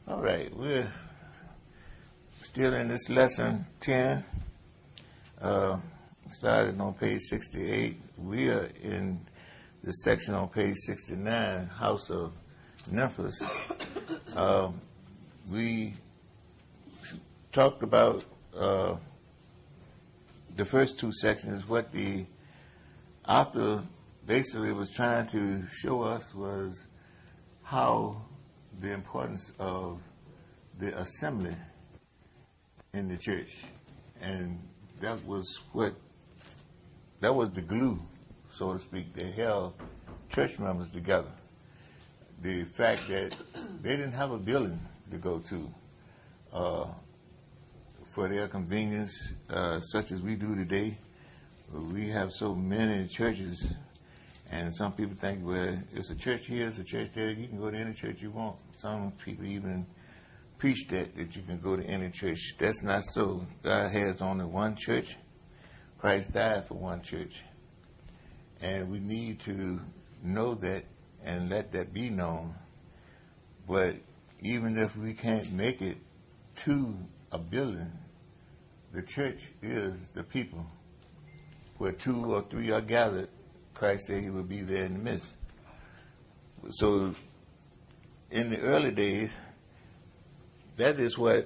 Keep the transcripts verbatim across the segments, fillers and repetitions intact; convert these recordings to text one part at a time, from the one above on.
All right, we're still in this lesson ten. Uh, started on page sixty-eight. We are in the section on page sixty-nine, House of Memphis. Um, we talked about uh, the first two sections. What the author basically was trying to show us was how the importance of the assembly in the church, and that was what that was the glue, so to speak, that held church members together. The fact that they didn't have a building to go to uh, for their convenience, uh, such as we do today. We have so many churches, and some people think, well, it's a church here, it's a church there, you can go to any church you want. Some people even preach that, that you can go to any church. That's not so. God has only one church. Christ died for one church. And we need to know that and let that be known. But even if we can't make it to a building, the church is the people. Where two or three are gathered, Christ said he will be there in the midst. So in the early days, that is what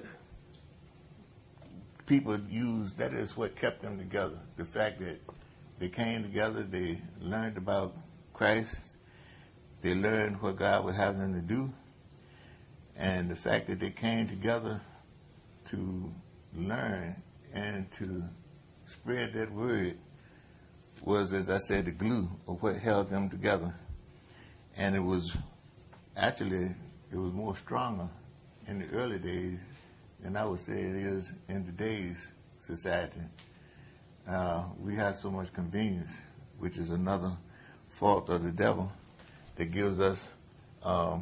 people used, that is what kept them together. The fact that they came together, they learned about Christ, they learned what God would have them to do, and the fact that they came together to learn and to spread that word was, as I said, the glue of what held them together. And it was actually, it was more stronger in the early days than I would say it is in today's society. Uh, we have so much convenience, which is another fault of the devil that gives us, um,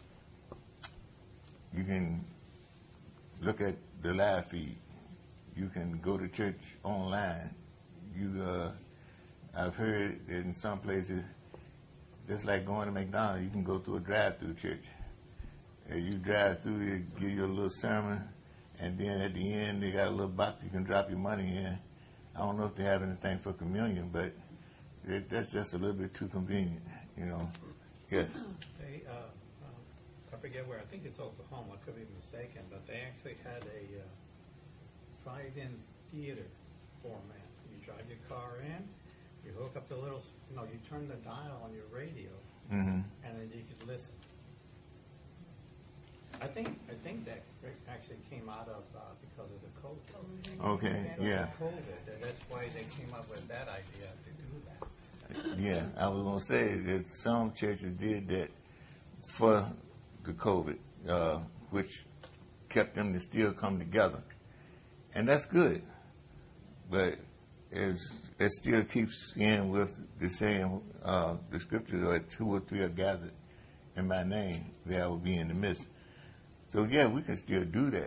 you can look at the live feed. You can go to church online. You, uh, I've heard that in some places, just like going to McDonald's, you can go through a drive-through church. Uh, you drive through, they give you a little sermon, and then at the end, they got a little box you can drop your money in. I don't know if they have anything for communion, but it, that's just a little bit too convenient, you know. Yes? They, uh, uh, I forget where, I think it's Oklahoma, I could be mistaken, but they actually had a uh, drive-in theater format. You drive your car in, you hook up the little, you know, you turn the dial on your radio, Mm-hmm. and then you could listen. I think I think that actually came out of uh, because of the COVID. Okay, And yeah. COVID. That's why they came up with that idea to do that. Yeah, I was going to say that some churches did that for the COVID, uh, which kept them to still come together. And that's good. But it's, it still keeps in with the saying, uh, the scripture, that two or three are gathered in my name, there I will be in the midst. So, yeah, we can still do that.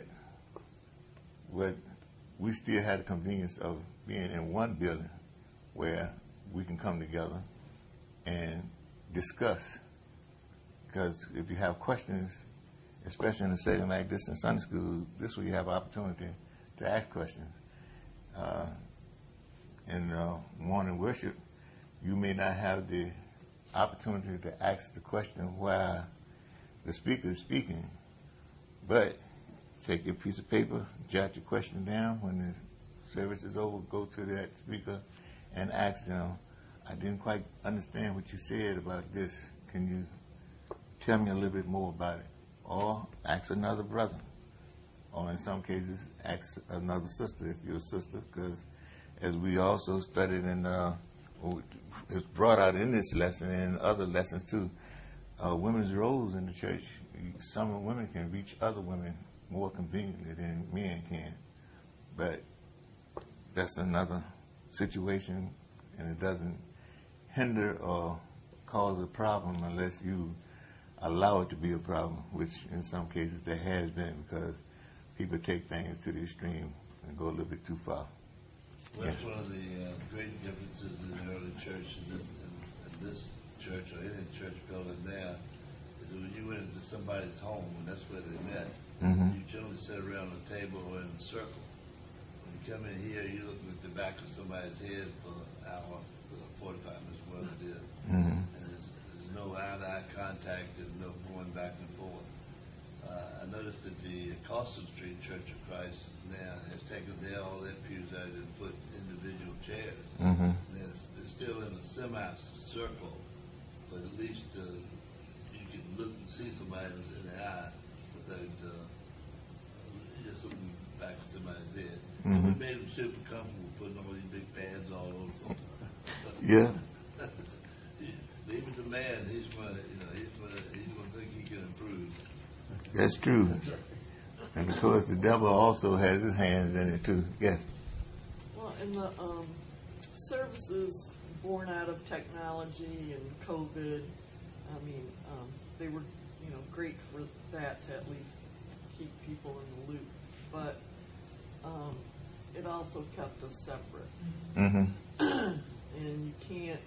But we still have the convenience of being in one building where we can come together and discuss. Because if you have questions, especially in a setting like this in Sunday school, this is where you have opportunity to ask questions. Uh, in uh, morning worship, you may not have the opportunity to ask the question while the speaker is speaking, but take your piece of paper, jot your question down. When the service is over, go to that speaker and ask them, I didn't quite understand what you said about this. Can you tell me a little bit more about it? Or ask another brother. Or in some cases, ask another sister if you're a sister, because as we also studied in, uh, it's brought out in this lesson and in other lessons too, uh, women's roles in the church. Some women can reach other women more conveniently than men can. But that's another situation, and it doesn't hinder or cause a problem unless you allow it to be a problem, which in some cases there has been, because people take things to the extreme and go a little bit too far. Well, that's one of the uh, great differences in the early church and this, in, in this church or any church building now, is that when you went into somebody's home, and that's where they met, to sit around a table or in a circle. When you come in here, you're looking at the back of somebody's head for an hour, for forty-five minutes, whatever it is. Mm-hmm. And there's, there's no eye-to-eye contact and no going back and forth. Uh, I noticed that the Carson Street Church of Christ now has taken their, all their pews out and put individual chairs. Mm-hmm. They're, they're still in a semi-circle, but at least uh, you can look and see somebody who's in the eye without uh, just looking back at somebody's head. Mm-hmm. We made them super comfortable putting all these big pads all over them. Yeah. Even the man, he's going to, you know, he's going to, he's going to think he can improve. That's true. And of course, the devil also has his hands in it too. Yes. Well, and the um, services born out of technology and COVID, I mean, um, they were, you know, great for that to at least keep people in the loop. But um, it also kept us separate. Mm-hmm. And you can't,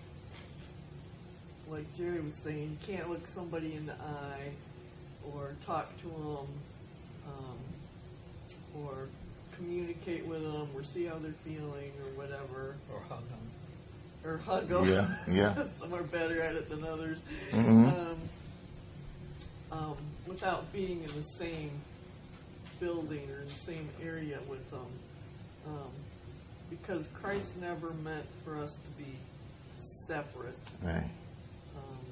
like Jerry was saying, you can't look somebody in the eye or talk to them um, or communicate with them or see how they're feeling or whatever. Or hug them. Or hug them. Yeah, yeah. Some are better at it than others. Mm-hmm. Um, um, without being in the same building or in the same area with them. Um, because Christ never meant for us to be separate. Right. Um,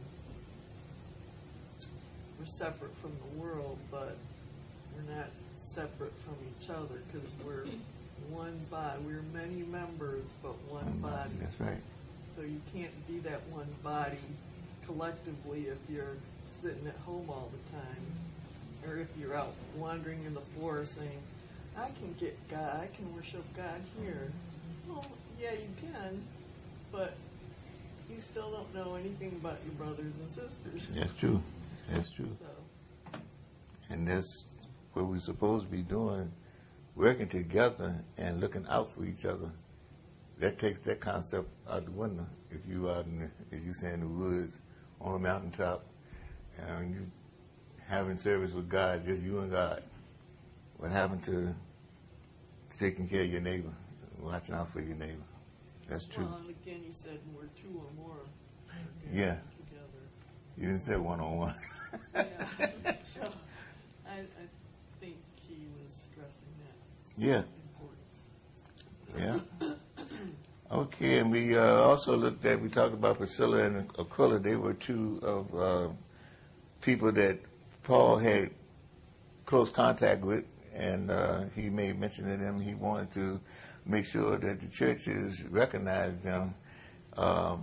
we're separate from the world, but we're not separate from each other because we're one body. We're many members, but one body. That's right. So you can't be that one body collectively if you're sitting at home all the time, or if you're out wandering in the forest saying, I can get God, I can worship God here. Well, yeah, you can, but you still don't know anything about your brothers and sisters. That's true. That's true. So, And that's what we're supposed to be doing, working together and looking out for each other. That takes that concept out the window. If you out in, the, as you say, in the woods, on a mountaintop, and you having service with God, just you and God, what happened to taking care of your neighbor, watching out for your neighbor? That's true. well, and again, you said we're two or more are Yeah. together. You didn't say one on one. Yeah. So I, I think he was stressing that Yeah. importance. Yeah. Okay, and we uh, also looked at, we talked about Priscilla and Aquila. They were two of uh, people that Paul had close contact with, and uh, he made mention of them. He wanted to make sure that the churches recognized them. Um,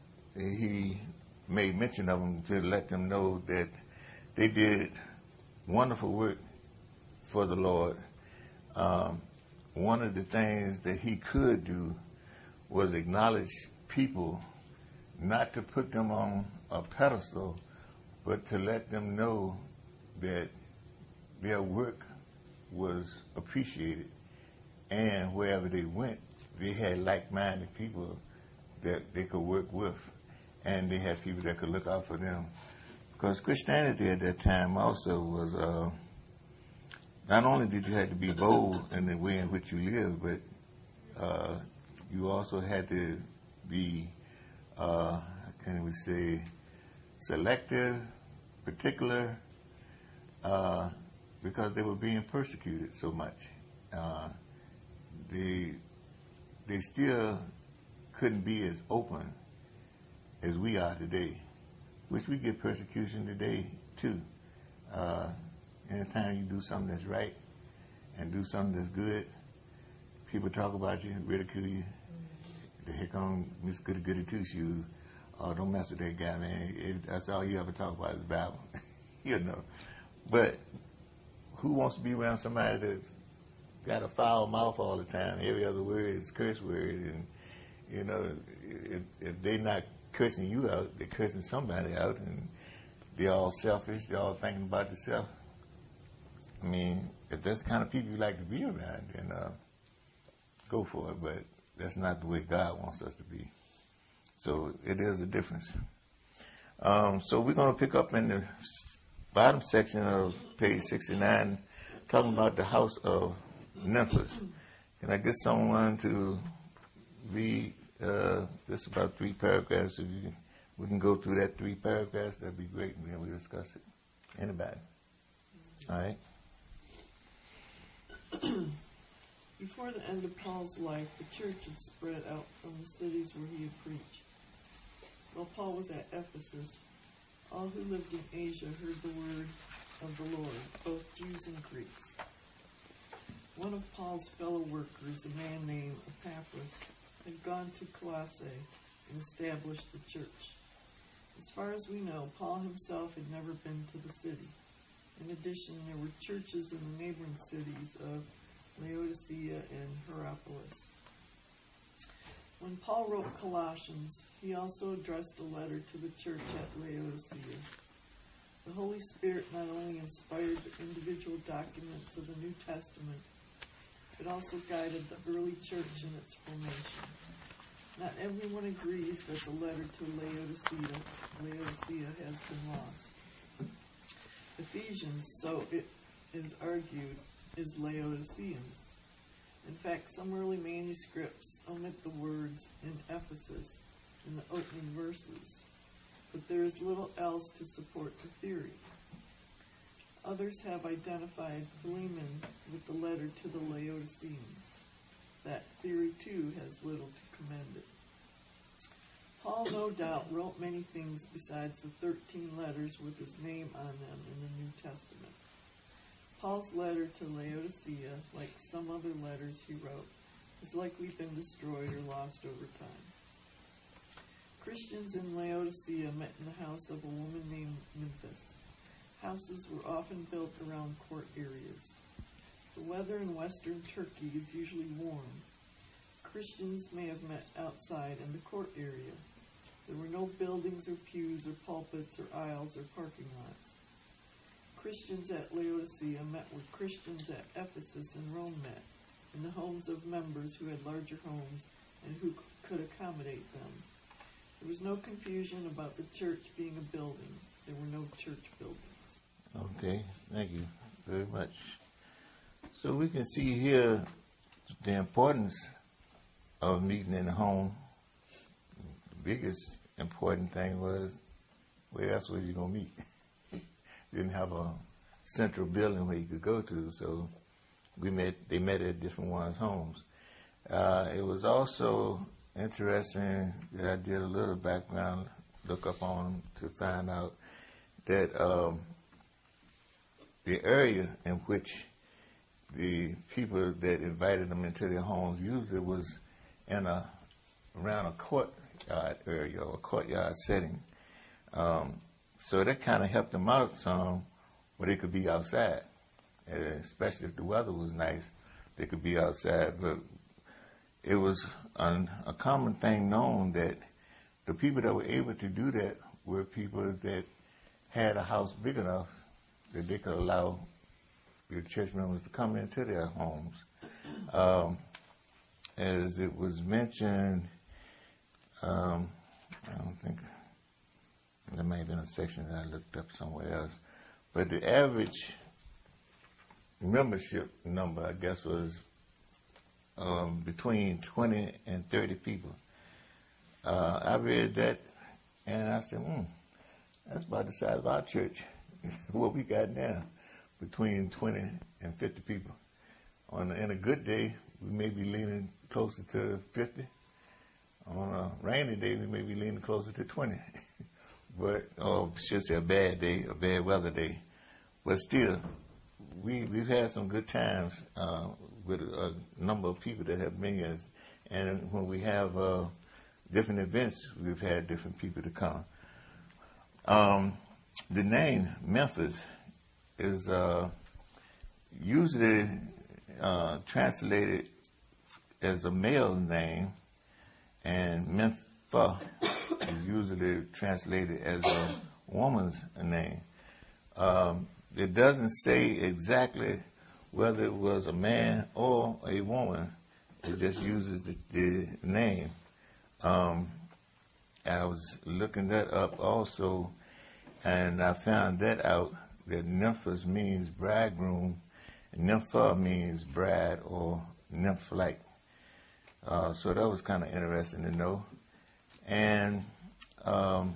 he made mention of them to let them know that they did wonderful work for the Lord. Um, one of the things that he could do was acknowledge people, not to put them on a pedestal, but to let them know that their work was appreciated. And wherever they went, they had like-minded people that they could work with. And they had people that could look out for them. Because Christianity at that time also was, uh, not only did you have to be bold in the way in which you lived, but uh, you also had to be, uh, how can we say, selective, particular, uh, because they were being persecuted so much. Uh, they, they still couldn't be as open as we are today, which we get persecution today too. Uh, anytime you do something that's right and do something that's good, people talk about you, ridicule you. The heck on Miss Goody Goody Two Shoes. Oh, don't mess with that guy, man. It, that's all you ever talk about is Bible. You know. But who wants to be around somebody that's got a foul mouth all the time? Every other word is curse word. And, you know, if, if they're not cursing you out, they're cursing somebody out. And they're all selfish. They're all thinking about themselves. I mean, if that's the kind of people you like to be around, then uh, go for it. But that's not the way God wants us to be. So it is a difference. Um, so we're going to pick up in the bottom section of page sixty-nine, talking about the house of Memphis. Can I get someone to read uh, just about three paragraphs? If you can, we can go through that three paragraphs, that'd be great, and then we discuss it. Anybody? All right. Before the end of Paul's life, the church had spread out from the cities where he had preached. While Paul was at Ephesus, all who lived in Asia heard the word of the Lord, both Jews and Greeks. One of Paul's fellow workers, a man named Epaphras, had gone to Colossae and established the church. As far as we know, Paul himself had never been to the city. In addition, there were churches in the neighboring cities of Laodicea and Hierapolis. When Paul wrote Colossians, he also addressed a letter to the church at Laodicea. The Holy Spirit not only inspired the individual documents of the New Testament, but also guided the early church in its formation. Not everyone agrees that the letter to Laodicea, Laodicea has been lost. Ephesians, so it is argued, is Laodiceans. In fact, some early manuscripts omit the words in Ephesus in the opening verses, but there is little else to support the theory. Others have identified Philemon with the letter to the Laodiceans. That theory, too, has little to commend it. Paul, no doubt, wrote many things besides the thirteen letters with his name on them in the New Testament. Paul's letter to Laodicea, like some other letters he wrote, has likely been destroyed or lost over time. Christians in Laodicea met in the house of a woman named Memphis. Houses were often built around court areas. The weather in western Turkey is usually warm. Christians may have met outside in the court area. There were no buildings or pews or pulpits or aisles or parking lots. Christians at Laodicea met where Christians at Ephesus and Rome met, in the homes of members who had larger homes and who could accommodate them. There was no confusion about the church being a building. There were no church buildings. Okay, thank you very much. So we can see here the importance of meeting in the home. The biggest important thing was, where else was you going to meet? Didn't have a central building where you could go to, so we met. They met at different ones' homes. Uh, it was also interesting that I did a little background look up on them to find out that um, the area in which the people that invited them into their homes usually was in a around a courtyard area or a courtyard setting. Um, so that kind of helped them out some where they could be outside, uh, especially if the weather was nice, they could be outside. But it was an, a common thing known that the people that were able to do that were people that had a house big enough that they could allow the church members to come into their homes. Um, as it was mentioned, um, I don't think, there may have been a section that I looked up somewhere else, but the average membership number, I guess, was um, between twenty and thirty people. Uh, I read that, and I said, hmm, that's about the size of our church, what we got now, between twenty and fifty people. On in a good day, we may be leaning closer to fifty. On a rainy day, we may be leaning closer to twenty. But, or should say a bad day, a bad weather day. But still, we, we've had some good times uh, with a number of people that have been here. And when we have uh, different events, we've had different people to come. Um, the name Memphis is uh, usually uh, translated as a male name, and Memphis is usually translated as a woman's name. Um, it doesn't say exactly whether it was a man or a woman. It just uses the, the name. Um, I was looking that up also, and I found that out, that Memphis means bridegroom, Nympha means bride or nymph-like. Uh, so that was kind of interesting to know. And um,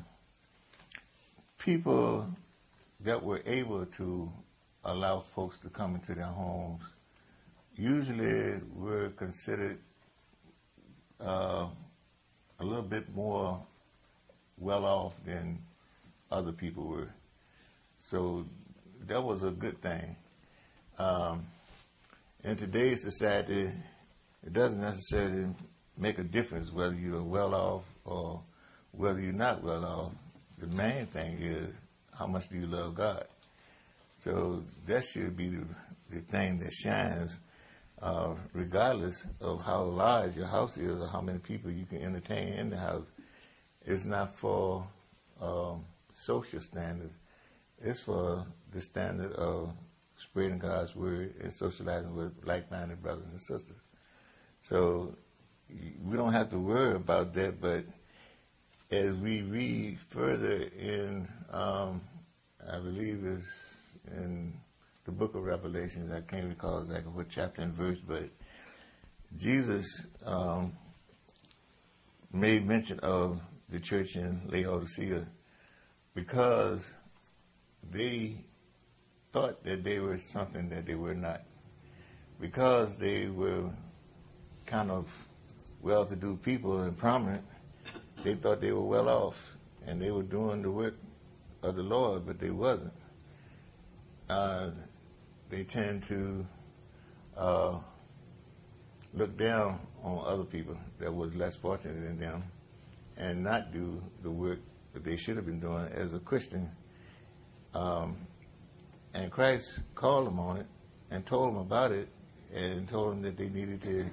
people that were able to allow folks to come into their homes usually were considered uh, a little bit more well off than other people were. So that was a good thing. Um, in today's society, it doesn't necessarily make a difference whether you're well off or whether you're not well off. The main thing is how much do you love God. So that should be the, the thing that shines, uh, regardless of how large your house is or how many people you can entertain in the house. It's not for um, social standards. It's for the standard of spreading God's word and socializing with like-minded brothers and sisters. So we don't have to worry about that, but as we read further in, um, I believe it's in the book of Revelations, I can't recall exactly what chapter and verse, but Jesus um, made mention of the church in Laodicea because they thought that they were something that they were not. Because they were kind of well-to-do people and prominent, they thought they were well off and they were doing the work of the Lord, but they wasn't. Uh, they tend to uh, look down on other people that was less fortunate than them and not do the work that they should have been doing as a Christian. Um, and Christ called them on it and told them about it and told them that they needed to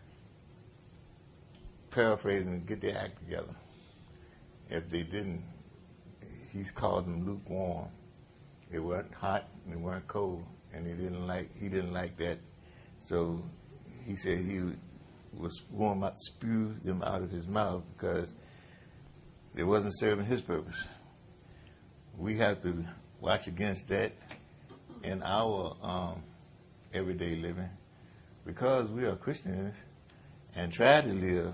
paraphrase and get their act together. If they didn't, he's called them lukewarm. They weren't hot and they weren't cold, and he didn't like he didn't like that. So he said he was going to spew them out of his mouth because they wasn't serving his purpose. We have to watch against that in our um, everyday living because we are Christians and try to live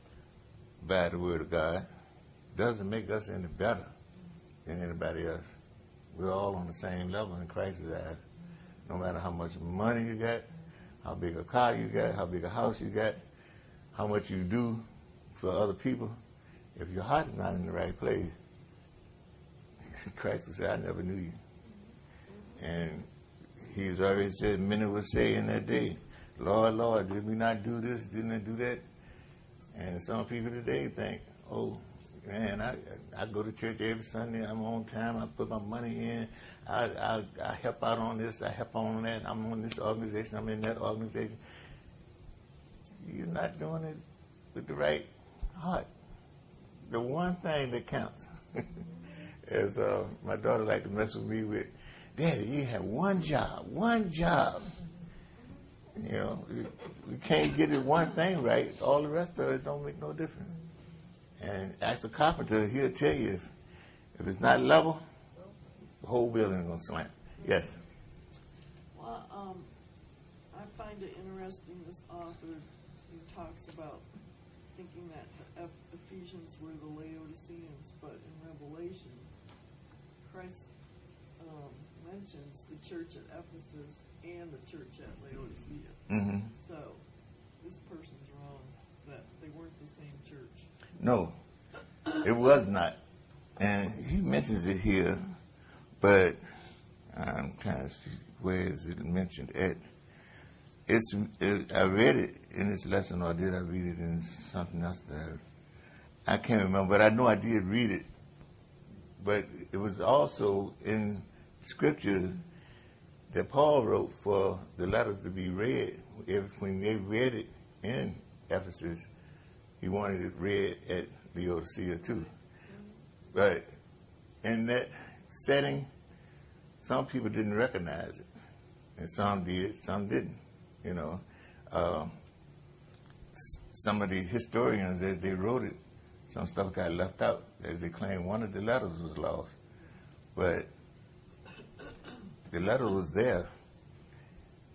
by the word of God. Doesn't make us any better than anybody else. We're all on the same level in Christ's eyes. No matter how much money you got, how big a car you got, how big a house you got, how much you do for other people, if your heart is not in the right place, Christ will say, I never knew you. And he's already said, many will say in that day, Lord, Lord, did we not do this? Didn't I do that? And some people today think, oh, man, I I go to church every Sunday. I'm on time. I put my money in. I, I I help out on this. I help on that. I'm on this organization. I'm in that organization. You're not doing it with the right heart. The one thing that counts, as uh, my daughter liked to mess with me with, Daddy, you have one job, one job. You know, we, we can't get it one thing right. All the rest of it don't make no difference. And ask a carpenter, he'll tell you if, if it's not level, the whole building is going to slam. Yes? Well, um, I find it interesting, this author who talks about thinking that the Eph- Ephesians were the Laodiceans, but in Revelation, Christ um, mentions the church at Ephesus and the church at Laodicea. Mm-hmm. So this person's wrong, that they weren't the same church. No, it was not. And he mentions it here, but I'm trying to see where is it mentioned at. It's, it, I read it in this lesson, or did I read it in something else that I, I can't remember, but I know I did read it. But it was also in Scripture that Paul wrote for the letters to be read. If, when they read it in Ephesus, he wanted it read at Laodicea too. But in that setting, some people didn't recognize it, and some did, some didn't. You know, uh, some of the historians, as they wrote it, some stuff got left out, as they claimed one of the letters was lost. But the letter was there,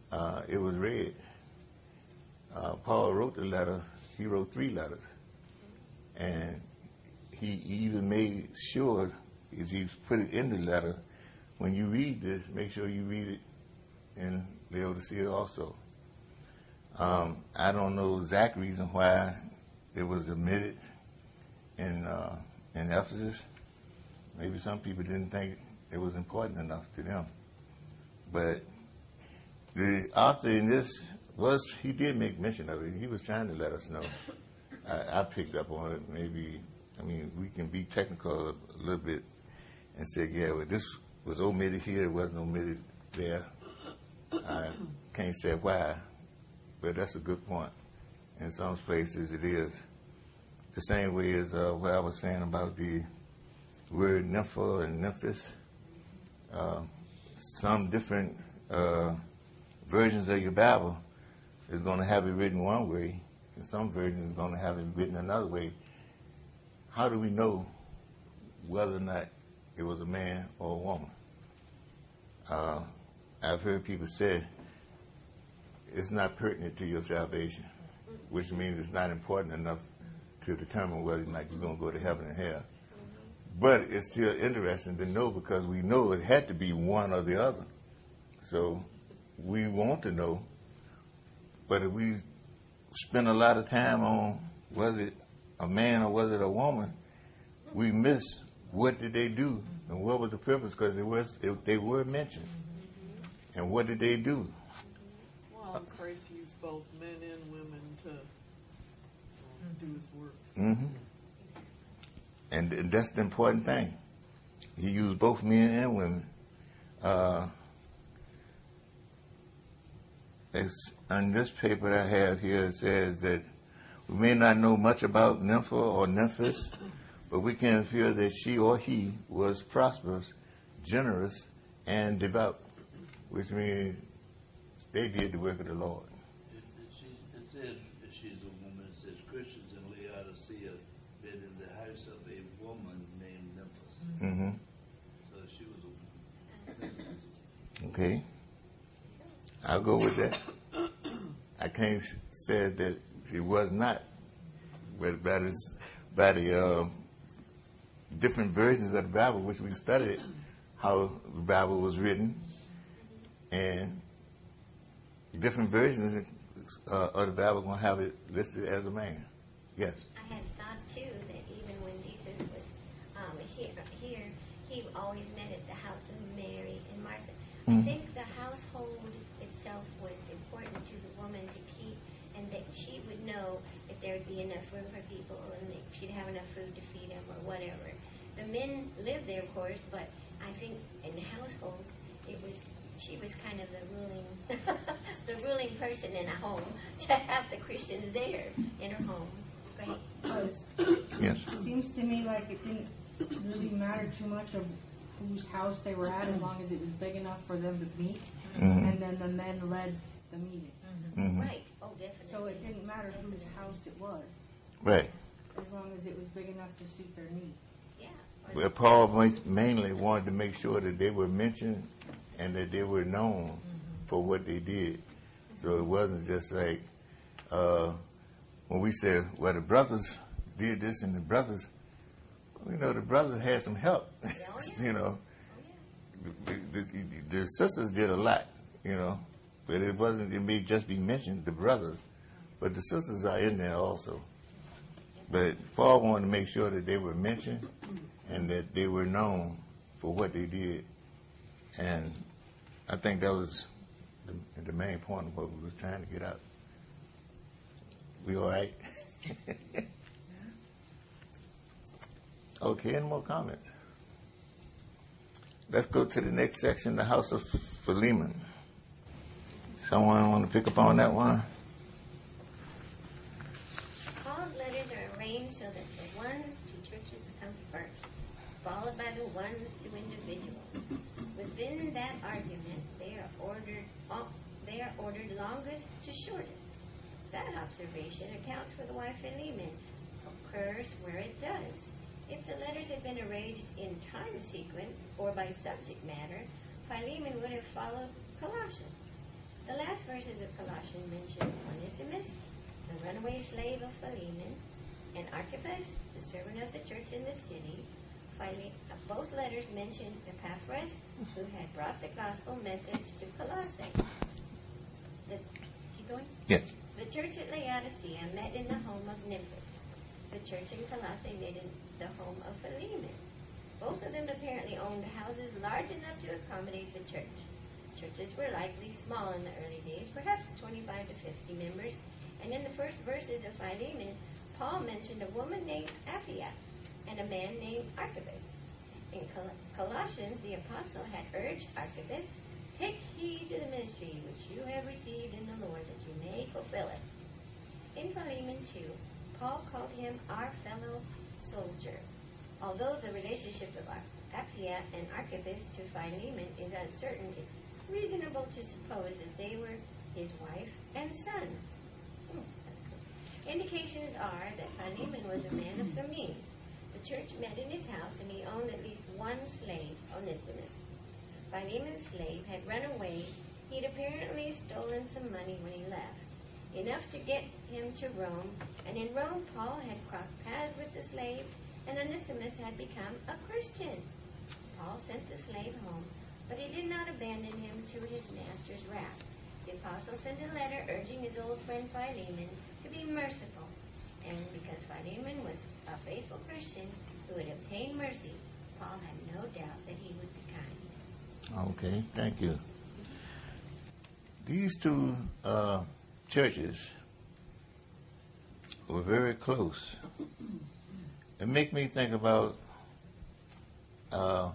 uh, it was read. Uh, Paul wrote the letter. He wrote three letters. And he even made sure, as he put it in the letter, when you read this, make sure you read it in Laodicea also. Um, I don't know the exact reason why it was omitted in uh, in Ephesus. Maybe some people didn't think it was important enough to them. But the author in this was, he did make mention of it. He was trying to let us know. I, I picked up on it. Maybe, I mean, we can be technical a, a little bit and say, yeah, well, this was omitted here, it wasn't omitted there. I can't say why, but that's a good point. In some places it is. The same way as uh, what I was saying about the word nympho and Memphis. Uh, some different uh, versions of your Bible is going to have it written one way, and some versions is going to have it written another way. How do we know whether or not it was a man or a woman? Uh, I've heard people say it's not pertinent to your salvation, which means it's not important enough to determine whether or not you're going to go to heaven or hell. But it's still interesting to know because we know it had to be one or the other. So we want to know, but if we spend a lot of time on whether it a man or was it a woman, we miss what did they do and what was the purpose, because it was it, they were mentioned. And what did they do? Well, Christ used both men and women to um, do his works. Mm-hmm. And, and that's the important thing. He used both men and women. Uh, it's, on this paper I have here, it says that we may not know much about Nympha or Memphis, but we can infer that she or he was prosperous, generous, and devout, which means they did the work of the Lord. It, it, she, it says that she's a woman. It says Christians in Laodicea been in the house of a woman named Memphis. Mm-hmm. So she was a woman. Okay. I'll go with that. I can't say that she was not, but by the, by the uh, different versions of the Bible, which we studied, how the Bible was written, and different versions uh, of the Bible going to have it listed as a man. Yes. I had thought too that even when Jesus was um, here, here, he always met at the house of Mary and Martha. Mm. I think the household itself was important to the woman to keep, and that she would know if there would be enough room for people and if she'd have enough food to feed them or whatever. The men lived there, of course, but I think in the household, it was she was kind of the ruling, the ruling person in a home to have the Christians there in her home. Right? Because Yes. it seems to me like it didn't really matter too much of whose house they were at as long as it was big enough for them to meet, Mm-hmm. and then the men led the meeting. Mm-hmm. Right. Oh, definitely. So it didn't matter whose house it was, Right. as long as it was big enough to suit their needs. Yeah. Well, Paul ma- mainly wanted to make sure that they were mentioned and that they were known for what they did. So it wasn't just like uh, when we said, well, the brothers did this and the brothers, you know, the brothers had some help. Oh, yeah. You know, Oh, the, the, the, the sisters did a lot, you know, but it wasn't, it may just be mentioned, the brothers, but the sisters are in there also. But Paul wanted to make sure that they were mentioned and that they were known for what they did. And I think that was the, the main point of what we was trying to get out. We all right? Okay, any more comments? Let's go to the next section, the house of Philemon. Someone want to pick up on that one? Paul's letters are arranged so that the ones to churches come first, followed by the ones to individuals. Within that argument, they are ordered oh, they are ordered longest to shortest. That observation accounts for the why Philemon occurs where it does. If the letters had been arranged in time sequence or by subject matter, Philemon would have followed Colossians. The last last verses of Colossians mention Onesimus, the runaway slave of Philemon, and Archippus, the servant of the church in the city. Finally, both letters mention Epaphras, who had brought the gospel message to Colossae. The, keep going? Yes. The church at Laodicea met in the home of Nymphas. The church in Colossae met in the home of Philemon. Both of them apparently owned houses large enough to accommodate the church. Churches were likely small in the early days, perhaps twenty-five to fifty members, and in the first verses of Philemon, Paul mentioned a woman named Apphia and a man named Archippus. In Col- Colossians, the apostle had urged Archippus, take heed to the ministry which you have received in the Lord, that you may fulfill it. In Philemon two, Paul called him our fellow soldier. Although the relationship of Apphia and Archippus to Philemon is uncertain, it's reasonable to suppose that they were his wife and son. Hmm, that's cool. Indications are that Philemon was a man of some means. The church met in his house, and he owned at least one slave, Onesimus. Philemon's slave had run away. He had apparently stolen some money when he left, enough to get him to Rome, and in Rome Paul had crossed paths with the slave, and Onesimus had become a Christian. Paul sent the slave home, but he did not abandon him to his master's wrath. The apostle sent a letter urging his old friend Philemon to be merciful, and because Philemon was a faithful Christian who had obtained mercy, Paul had no doubt that he would be kind. Okay, thank you. These two uh, churches were very close. It makes me think about uh,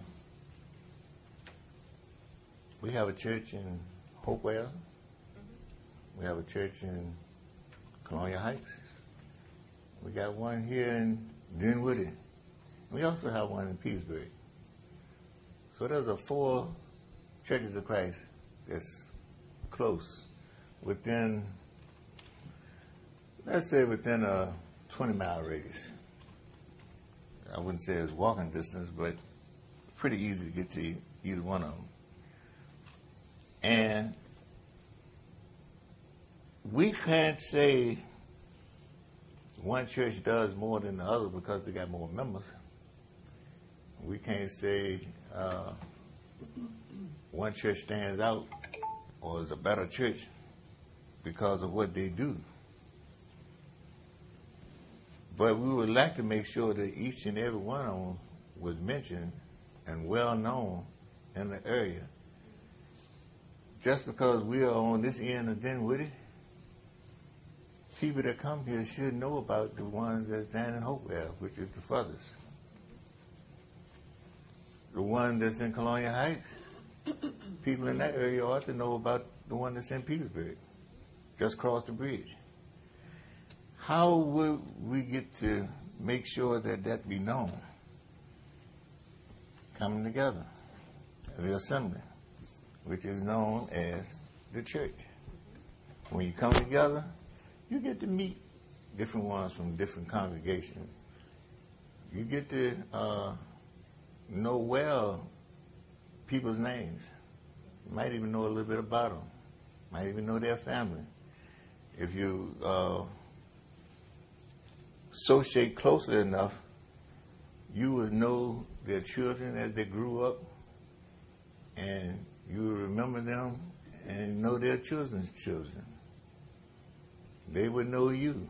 we have a church in Hopewell. We have a church in Colonial Heights. We got one here in Dinwiddie. We also have one in Petersburg. So there's a four churches of Christ that's close, within, let's say within a twenty mile radius. I wouldn't say it's walking distance, but pretty easy to get to either one of them. And we can't say one church does more than the other because they got more members. We can't say uh, one church stands out or is a better church because of what they do. But we would like to make sure that each and every one of them was mentioned and well known in the area. Just because we are on this end of Dinwiddie, people that come here should know about the ones that's down in Hopewell, which is the furthest. The one that's in Colonial Heights, people in that area ought to know about the one that's in Petersburg, just across the bridge. How would we get to make sure that that be known? Coming together, the assembly, which is known as the church. When you come together, you get to meet different ones from different congregations. You get to uh, know well people's names. You might even know a little bit about them. Might even know their family. If you uh, associate closely enough, you would know their children as they grew up, and you will remember them and know their children's children. They would know you.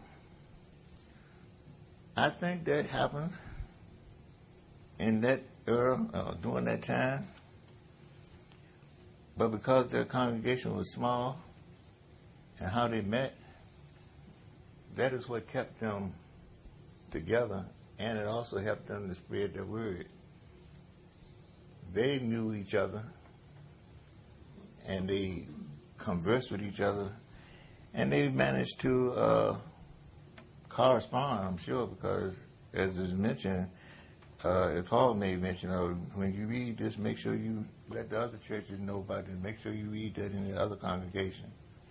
I think that happened in that era, uh, during that time. But because their congregation was small and how they met, that is what kept them together, and it also helped them to spread their word. They knew each other, and they conversed with each other, and they managed to uh, correspond, I'm sure, because as is mentioned, uh, as Paul made mention of, when you read this, make sure you let the other churches know about it, make sure you read that in the other congregation.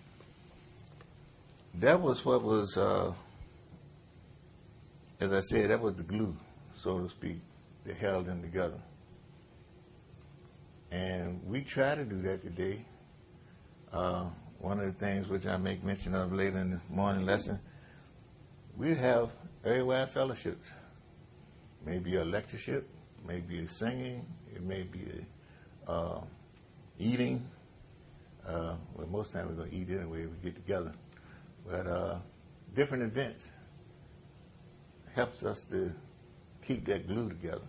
That was what was, uh, as I said, that was the glue, so to speak, that held them together. And we try to do that today. Uh, one of the things which I make mention of later in the morning lesson, we have area-wide fellowships. Maybe a lectureship, maybe a singing, it may be a uh, eating. Uh, well, most times we're going to eat anyway, we get together. But uh, different events helps us to keep that glue together.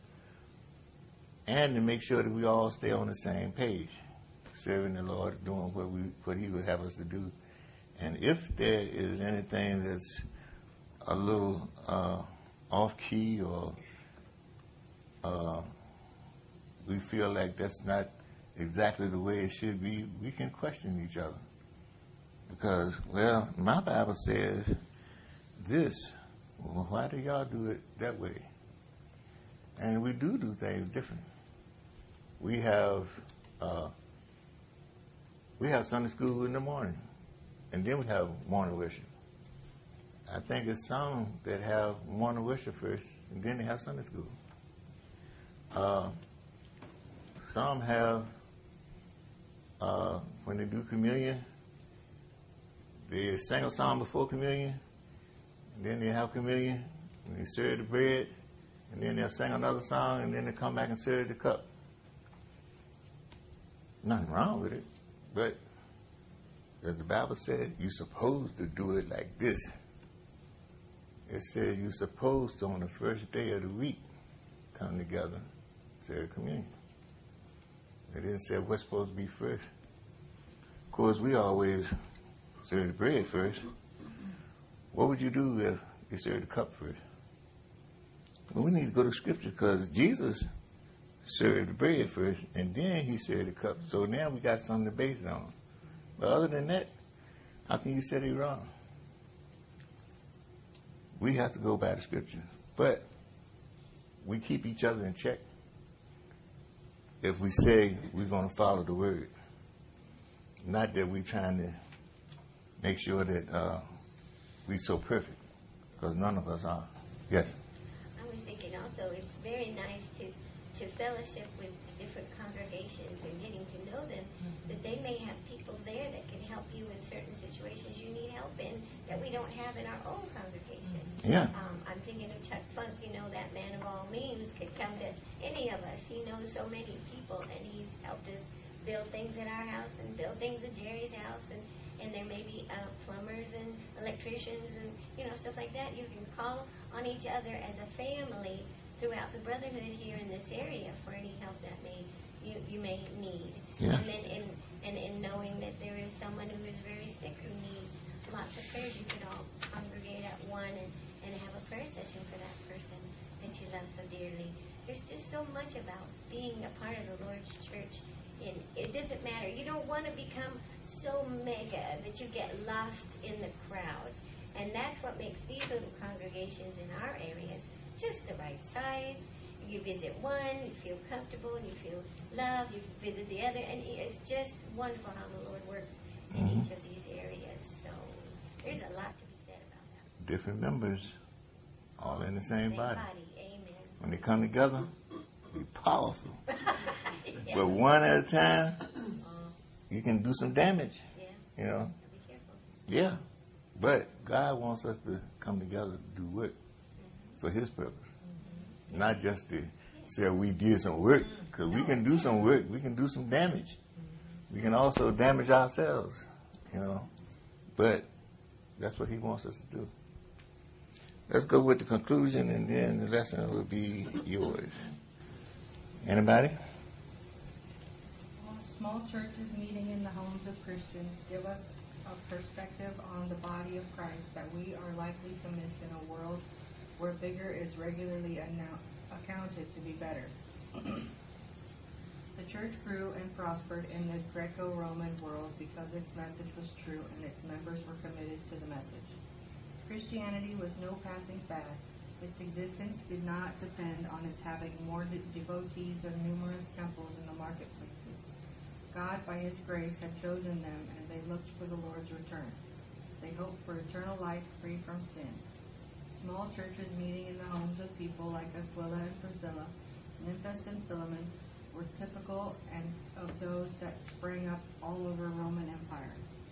And to make sure that we all stay on the same page, serving the Lord, doing what we what He would have us to do. And if there is anything that's a little uh, off key or uh, we feel like that's not exactly the way it should be, we can question each other. Because, well, my Bible says this. Well, why do y'all do it that way? And we do do things different. We have uh, we have Sunday school in the morning, and then we have morning worship. I think it's some that have morning worship first, and then they have Sunday school. Uh, some have, uh, when they do communion, they sing a song before communion, and then they have communion, and they serve the bread, and then they'll sing another song, and then they come back and serve the cup. Nothing wrong with it, but as the Bible said, you're supposed to do it like this. It says you're supposed to, on the first day of the week, come together, serve communion. It didn't say what's supposed to be first. Of course, we always serve the bread first. What would you do if you served the cup first? Well, we need to go to Scripture because Jesus served the bread first, and then He served the cup. So now we got something to base it on. But other than that, how can you say they're wrong? We have to go by the Scripture. But we keep each other in check if we say we're going to follow the Word. Not that we're trying to make sure that uh, we're so perfect, because none of us are. Yes? I was thinking also it's very nice to, to fellowship with different congregations and getting to know them, that they may have people there that can help you in certain situations you need help in that we don't have in our own congregation. Yeah. Um, I'm thinking of Chuck Funk, you know, that man of all means could come to any of us. He knows so many people, and he's helped us build things at our house and build things at Jerry's house, and, and there may be uh, plumbers and electricians and, you know, stuff like that. You can call on each other as a family throughout the brotherhood here in this area for any help that may you, you may need. Yeah. And then in and in knowing that there is someone who is very sick who needs lots of prayers, you can all congregate at one and, and have a prayer session for that person that you love so dearly. There's just so much about being a part of the Lord's church. And it doesn't matter. You don't want to become so mega that you get lost in the crowds. And that's what makes these little congregations in our areas just the right size. You visit one, you feel comfortable, and you feel loved. You visit the other, and it's just wonderful how the Lord works in Mm-hmm. each of these areas. So there's a lot to be said about that. Different members, all in the same, Same body. body. Amen. When they come together, be powerful. Yeah. But one at a time, you can do some damage, Yeah. you know. Be careful. Yeah. But God wants us to come together to do work for His purpose. Not just to say we did some work, because we can do some work, we can do some damage. We can also damage ourselves, you know. But that's what He wants us to do. Let's go with the conclusion, and then the lesson will be yours. Anybody? Well, small churches meeting in the homes of Christians give us a perspective on the body of Christ that we are likely to miss in a world where bigger is regularly annou- accounted to be better. The church grew and prospered in the Greco-Roman world because its message was true and its members were committed to the message. Christianity was no passing fad. Its existence did not depend on its having more de- devotees or numerous temples in the marketplaces. God, by His grace, had chosen them, and they looked for the Lord's return. They hoped for eternal life free from sin. Small churches meeting in the homes of people like Aquila and Priscilla, Nymphas and Philemon, were typical and of those that sprang up all over Roman Empire.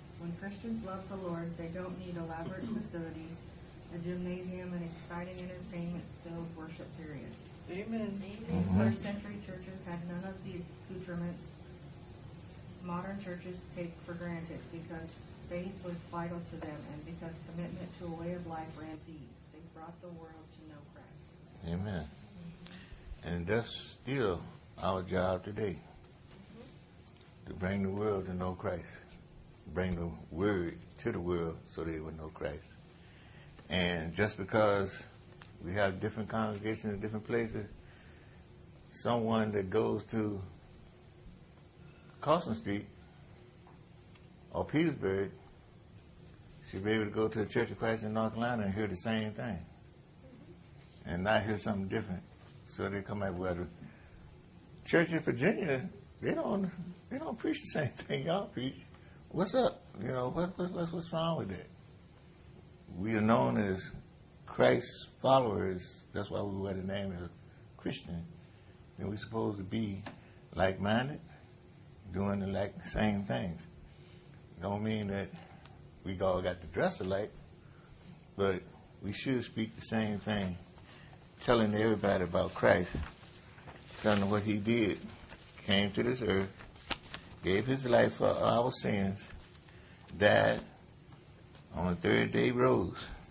Christians love the Lord, they don't need elaborate facilities, a gymnasium, and exciting entertainment-filled worship periods. Amen. Amen. Mhm. First century churches had none of the accoutrements modern churches take for granted because faith was vital to them and because commitment to a way of life ran deep. They brought the world to know Christ. Amen. And that's still our job today, to bring the world to know Christ, bring the word to the world so they will know Christ. And just because we have different congregations in different places, someone that goes to Carson Street or Petersburg should be able to go to the Church of Christ in North Carolina and hear the same thing and not hear something different. So they come out, well, the church in Virginia, they don't they don't preach the same thing y'all preach. What's up? You know, what, what, what's, what's wrong with that? We are known as Christ's followers. That's why we wear the name of Christian. And we're supposed to be like-minded, doing the like same things. Don't mean that we all got to dress alike, but we should speak the same thing, telling everybody about Christ, telling them what he did, came to this earth, gave his life for our sins, died, on the third day rose,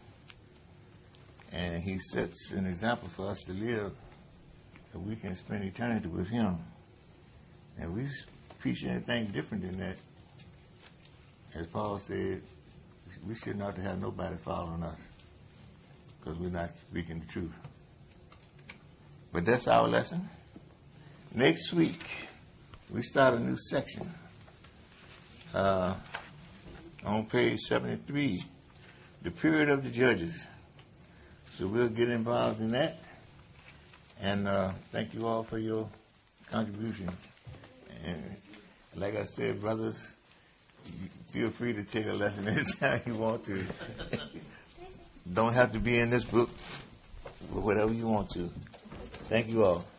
and he sets an example for us to live that we can spend eternity with him. And we preach anything different than that, as Paul said, we should not have nobody following us because we're not speaking the truth. But that's our lesson. Next week, we start a new section uh, on page seventy-three, the period of the judges. So we'll get involved in that. And uh, thank you all for your contributions. And like I said, brothers, you feel free to take a lesson anytime you want to. Don't have to be in this book, but whatever you want to. Thank you all.